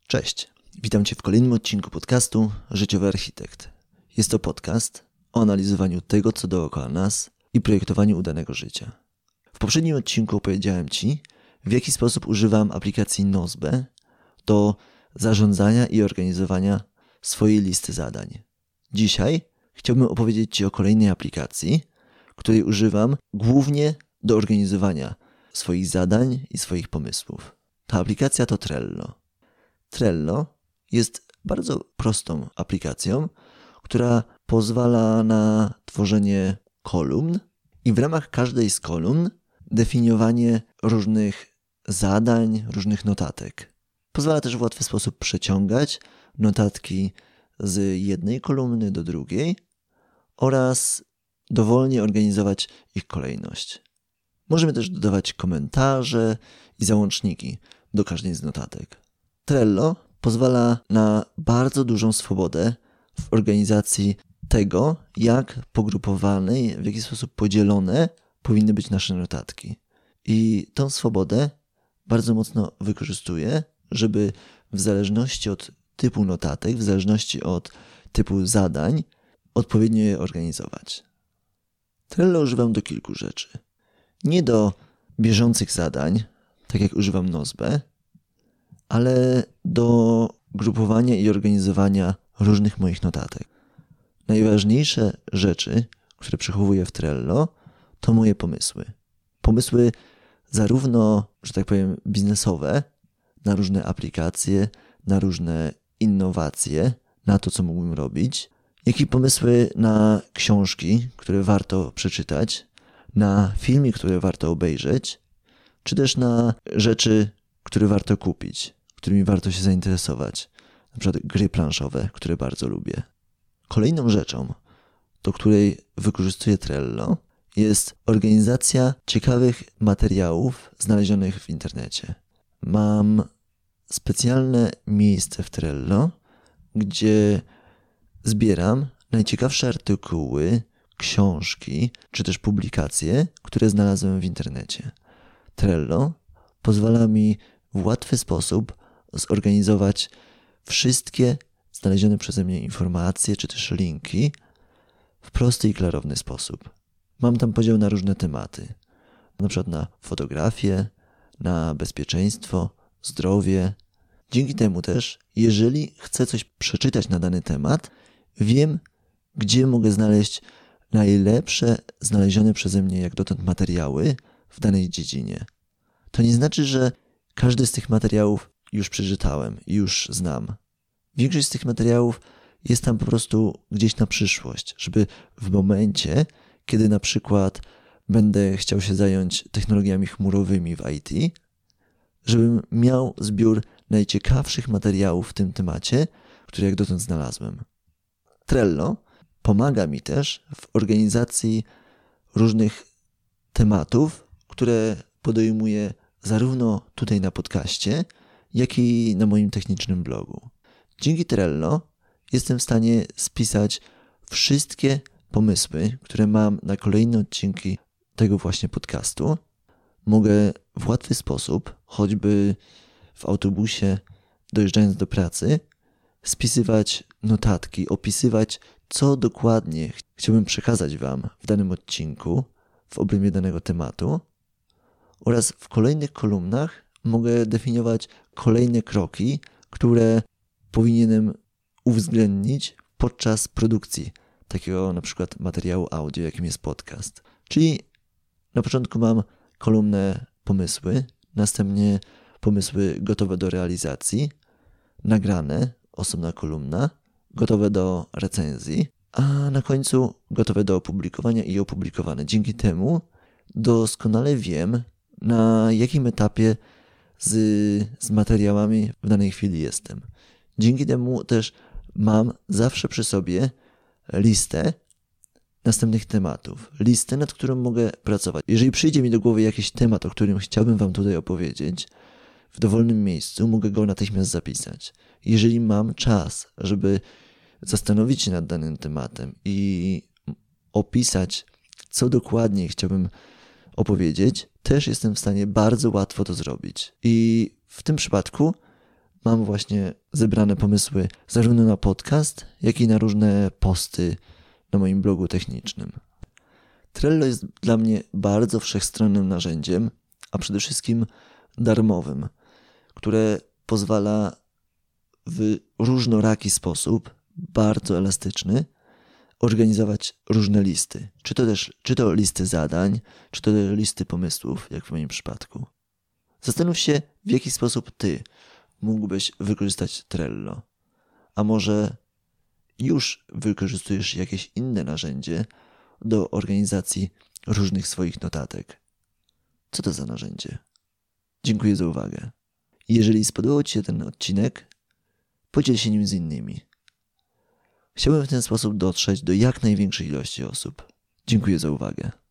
Cześć, witam Cię w kolejnym odcinku podcastu Życiowy Architekt. Jest to podcast o analizowaniu tego, co dookoła nas i projektowaniu udanego życia. W poprzednim odcinku opowiedziałem Ci, w jaki sposób używam aplikacji Nozbe do zarządzania i organizowania swojej listy zadań. Dzisiaj chciałbym opowiedzieć Ci o kolejnej aplikacji, której używam głównie do organizowania swoich zadań i swoich pomysłów. Ta aplikacja to Trello. Trello jest bardzo prostą aplikacją, która pozwala na tworzenie kolumn i w ramach każdej z kolumn definiowanie różnych zadań, różnych notatek. Pozwala też w łatwy sposób przeciągać notatki z jednej kolumny do drugiej oraz dowolnie organizować ich kolejność. Możemy też dodawać komentarze i załączniki do każdej z notatek. Trello pozwala na bardzo dużą swobodę w organizacji tego, jak pogrupowane i w jaki sposób podzielone powinny być nasze notatki. I tą swobodę bardzo mocno wykorzystuję, żeby w zależności od typu notatek, w zależności od typu zadań, odpowiednio je organizować. Trello używam do kilku rzeczy. Nie do bieżących zadań, tak jak używam Nozbe, ale do grupowania i organizowania różnych moich notatek. Najważniejsze rzeczy, które przechowuję w Trello, to moje pomysły. Pomysły zarówno, że tak powiem, biznesowe, na różne aplikacje, na różne innowacje, na to, co mógłbym robić, jak i pomysły na książki, które warto przeczytać, na filmy, które warto obejrzeć, czy też na rzeczy, które warto kupić, którymi warto się zainteresować. Na przykład gry planszowe, które bardzo lubię. Kolejną rzeczą, do której wykorzystuję Trello, jest organizacja ciekawych materiałów znalezionych w internecie. Mam specjalne miejsce w Trello, gdzie zbieram najciekawsze artykuły, książki, czy też publikacje, które znalazłem w internecie. Trello pozwala mi w łatwy sposób zorganizować wszystkie znalezione przeze mnie informacje, czy też linki w prosty i klarowny sposób. Mam tam podział na różne tematy, na przykład na fotografię, na bezpieczeństwo, zdrowie. Dzięki temu też, jeżeli chcę coś przeczytać na dany temat, wiem, gdzie mogę znaleźć najlepsze znalezione przeze mnie jak dotąd materiały w danej dziedzinie. To nie znaczy, że każdy z tych materiałów już przeczytałem i już znam. Większość z tych materiałów jest tam po prostu gdzieś na przyszłość, żeby w momencie, kiedy na przykład będę chciał się zająć technologiami chmurowymi w IT, żebym miał zbiór najciekawszych materiałów w tym temacie, które jak dotąd znalazłem. Trello pomaga mi też w organizacji różnych tematów, które podejmuję zarówno tutaj na podcaście, jak i na moim technicznym blogu. Dzięki Trello jestem w stanie spisać wszystkie pomysły, które mam na kolejne odcinki tego właśnie podcastu. Mogę w łatwy sposób, choćby w autobusie dojeżdżając do pracy, spisywać notatki, opisywać, co dokładnie chciałbym przekazać Wam w danym odcinku w obrębie danego tematu oraz w kolejnych kolumnach mogę definiować kolejne kroki, które powinienem uwzględnić podczas produkcji takiego na przykład materiału audio, jakim jest podcast. Czyli na początku mam kolumnę pomysły, następnie pomysły gotowe do realizacji, nagrane, osobna kolumna, gotowe do recenzji, a na końcu gotowe do opublikowania i opublikowane. Dzięki temu doskonale wiem, na jakim etapie z materiałami w danej chwili jestem. Dzięki temu też mam zawsze przy sobie listę następnych tematów. Listę, nad którą mogę pracować. Jeżeli przyjdzie mi do głowy jakiś temat, o którym chciałbym Wam tutaj opowiedzieć, w dowolnym miejscu mogę go natychmiast zapisać. Jeżeli mam czas, żeby zastanowić się nad danym tematem i opisać, co dokładnie chciałbym opowiedzieć, też jestem w stanie bardzo łatwo to zrobić. I w tym przypadku mam właśnie zebrane pomysły zarówno na podcast, jak i na różne posty na moim blogu technicznym. Trello jest dla mnie bardzo wszechstronnym narzędziem, a przede wszystkim darmowym, które pozwala w różnoraki sposób, bardzo elastyczny, organizować różne listy. Czy to listy zadań, czy to listy pomysłów, jak w moim przypadku. Zastanów się, w jaki sposób ty mógłbyś wykorzystać Trello. A może już wykorzystujesz jakieś inne narzędzie do organizacji różnych swoich notatek. Co to za narzędzie? Dziękuję za uwagę. Jeżeli spodobał Ci się ten odcinek, podziel się nim z innymi. Chciałbym w ten sposób dotrzeć do jak największej ilości osób. Dziękuję za uwagę.